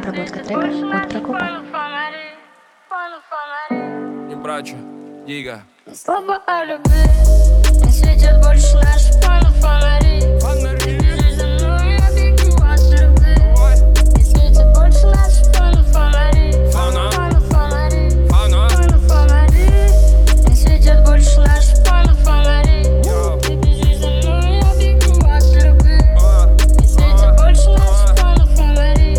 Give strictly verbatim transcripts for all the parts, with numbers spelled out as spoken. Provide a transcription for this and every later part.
Обработка трека от Прокопа. Не брачу, Дига. Слова о любви не светят больше наши фонари. Бежишь за мной, я бегу от любви. Не светят больше наши фонари. Фонари, фонари. Не светят больше наши фонари. Ты бежишь за мной, я бегу от любви. Не светят больше наши фонари.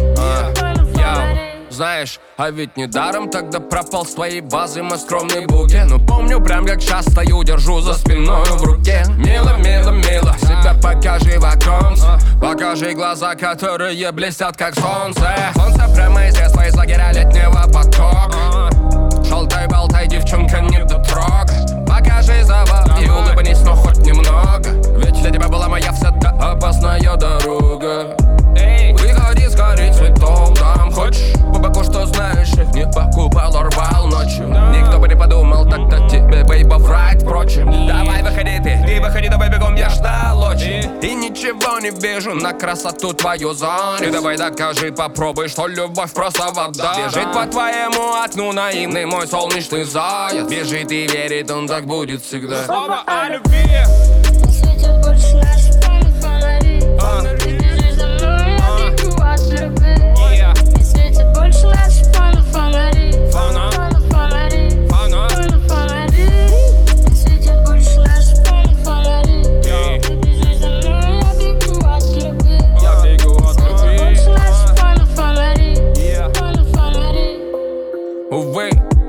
Фонари. Знаешь, а ведь недаром тогда пропал с твоей базы мой скромный букет. Но помню прям как сейчас стою, держу за спиной в руке. Мило, мило, мило, себя покажи в оконце. Покажи глаза, которые блестят как солнце. Солнце прямо из детства, из лагеря летнего потока. Шалтай, болтай, девчонка, не дотрога. Покажи завал и улыбнись, но хоть немного. Ведь для тебя была моя вся та опасная дорога. Выходи скорей, цветов дам. Хочешь по боку, что знаешь, их не покупал, рвал ночью. Никто бы не подумал тогда тебе, бейба, врать, впрочем. Давай выходи ты, ты выходи, давай бегом, я ждал очень. И ничего не вижу на красоту твою зону. И давай докажи, попробуй, что любовь просто вода. Бежит по твоему окну наивный мой солнечный заяц. Бежит и верит, он так будет всегда. Слова о любви не светят больше наши фонари. Ты бежишь за мной, я бегу от любви. Не светят больше наши фонари. Фонари, фонари. Не светят больше наши фонари. Ты бежишь за мной, я бегу от любви. Не светят больше наши фонари. Фонари. Увы,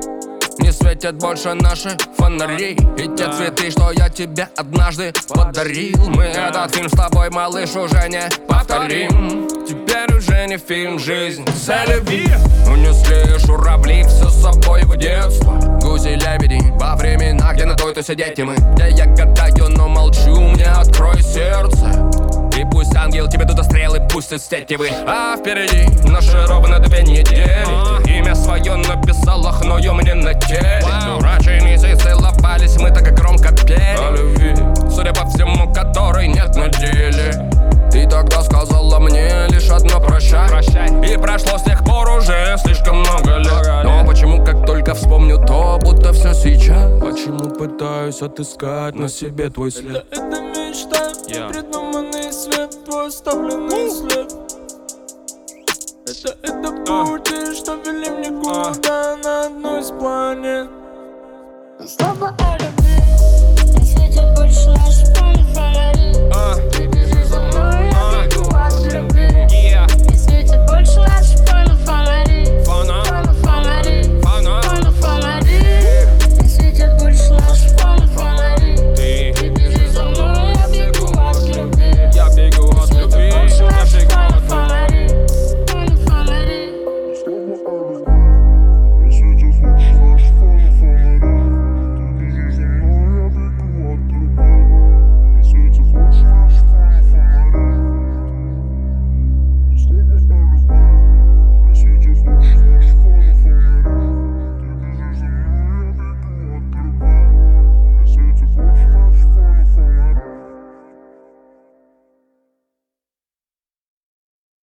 не светят больше наши фонари. И те цветы, что я тебе однажды подарил. Мы этот фильм с тобой, малыш, уже не повторим. Теперь уже не фильм, жизнь целеви. Унесли журавли все с собой в детство. Гуси-лебеди во времена, где на той-то сидеть мы. Где я гадаю, но молчу, мне открой сердце. И пусть ангел тебе туда стрелы пустит стетевы. А впереди наши ровно две недели. Имя свое написал лохною мне на теле. Дурачились и целовались мы так громко пели о любви, судя по всему, которой нет на деле. Ты тогда сказала мне лишь одно прощай, прощай. И прошло с тех пор уже слишком много лет. Но почему, как только вспомню, то будто все сейчас. Почему пытаюсь отыскать на себе твой след? Это мечта, yeah. Придуманный свет, твой оставленный uh. след. Это, это пути, что вели мне куда uh. на одну из планет. Слова о любви